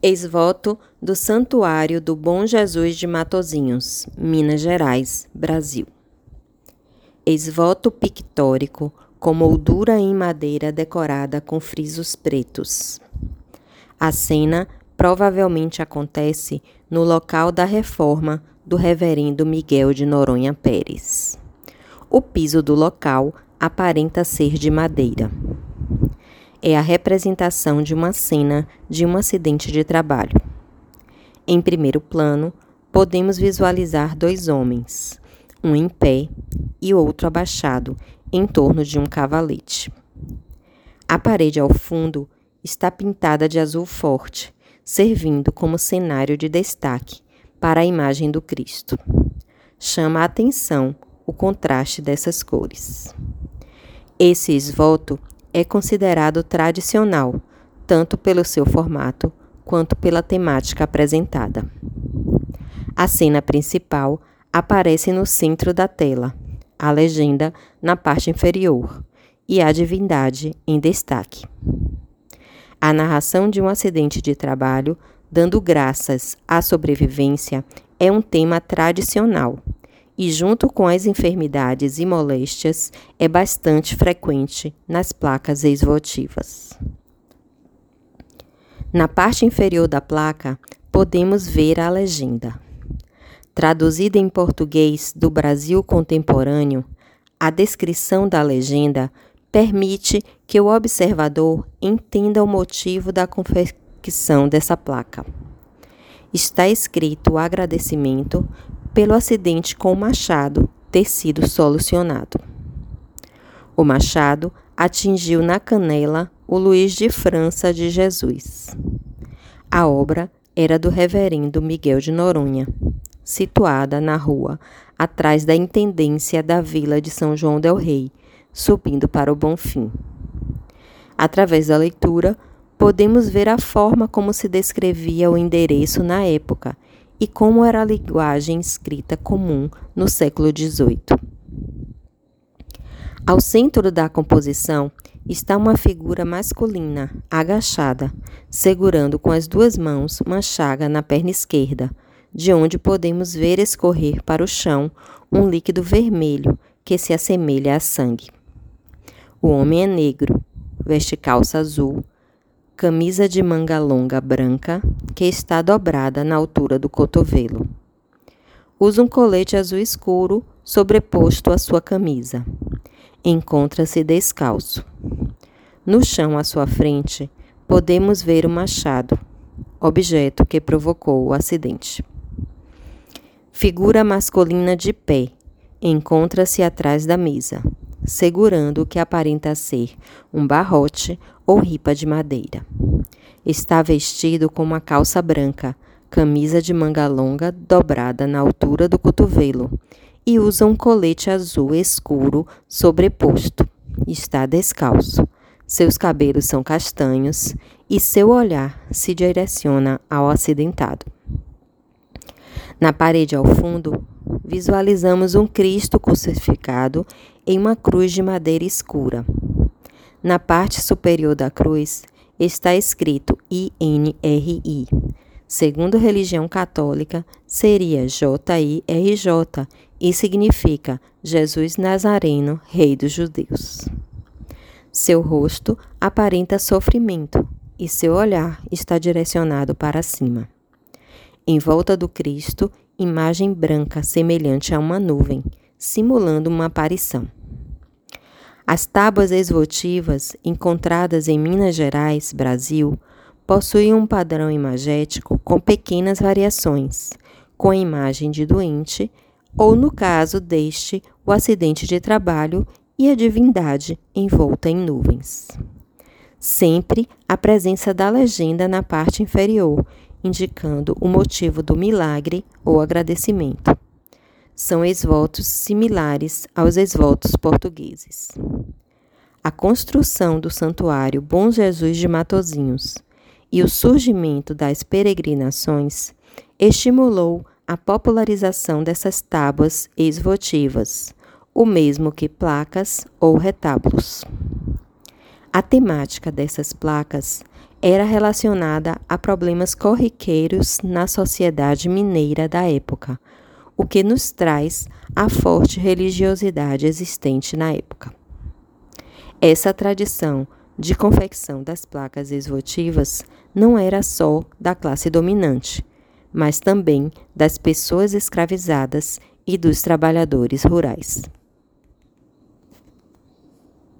Ex-voto do Santuário do Bom Jesus de Matozinhos, Minas Gerais, Brasil. Ex-voto pictórico com moldura em madeira decorada com frisos pretos. A cena provavelmente acontece no local da reforma do reverendo Miguel de Noronha Pérez. O piso do local aparenta ser de madeira. É a representação de uma cena de um acidente de trabalho. Em primeiro plano, podemos visualizar dois homens, um em pé e outro abaixado, em torno de um cavalete. A parede ao fundo está pintada de azul forte, servindo como cenário de destaque para a imagem do Cristo. Chama a atenção o contraste dessas cores. Esse ex-voto é considerado tradicional, tanto pelo seu formato quanto pela temática apresentada. A cena principal aparece no centro da tela, a legenda na parte inferior e a divindade em destaque. A narração de um acidente de trabalho, dando graças à sobrevivência, é um tema tradicional e, junto com as enfermidades e moléstias, é bastante frequente nas placas ex-votivas. Na parte inferior da placa, podemos ver a legenda. Traduzida em português do Brasil contemporâneo, a descrição da legenda permite que o observador entenda o motivo da confecção dessa placa. Está escrito o agradecimento pelo acidente com o machado ter sido solucionado. O machado atingiu na canela o Luiz de França de Jesus. A obra era do reverendo Miguel de Noronha, situada na rua atrás da intendência da vila de São João del Rei, subindo para o Bonfim. Através da leitura, podemos ver a forma como se descrevia o endereço na época e como era a linguagem escrita comum no século XVIII. Ao centro da composição está uma figura masculina, agachada, segurando com as duas mãos uma chaga na perna esquerda, de onde podemos ver escorrer para o chão um líquido vermelho que se assemelha a sangue. O homem é negro, veste calça azul, camisa de manga longa branca, que está dobrada na altura do cotovelo. Usa um colete azul escuro sobreposto à sua camisa. Encontra-se descalço. No chão à sua frente, podemos ver o machado, objeto que provocou o acidente. Figura masculina de pé, encontra-se atrás da mesa, segurando o que aparenta ser um barrote ou ripa de madeira. Está vestido com uma calça branca, camisa de manga longa dobrada na altura do cotovelo e usa um colete azul escuro sobreposto. Está descalço. Seus cabelos são castanhos e seu olhar se direciona ao acidentado. Na parede ao fundo, visualizamos um Cristo crucificado em uma cruz de madeira escura. Na parte superior da cruz está escrito INRI. Segundo a religião católica, seria JIRJ e significa Jesus Nazareno, Rei dos Judeus. Seu rosto aparenta sofrimento e seu olhar está direcionado para cima. Em volta do Cristo, imagem branca semelhante a uma nuvem, simulando uma aparição. As tábuas ex-votivas encontradas em Minas Gerais, Brasil, possuem um padrão imagético com pequenas variações, com a imagem de doente, ou no caso deste, o acidente de trabalho e a divindade envolta em nuvens. Sempre a presença da legenda na parte inferior, indicando o motivo do milagre ou agradecimento. São ex-votos similares aos ex-votos portugueses. A construção do Santuário Bom Jesus de Matozinhos e o surgimento das peregrinações estimulou a popularização dessas tábuas ex-votivas, o mesmo que placas ou retábulos. A temática dessas placas era relacionada a problemas corriqueiros na sociedade mineira da época, o que nos traz a forte religiosidade existente na época. Essa tradição de confecção das placas ex-votivas não era só da classe dominante, mas também das pessoas escravizadas e dos trabalhadores rurais.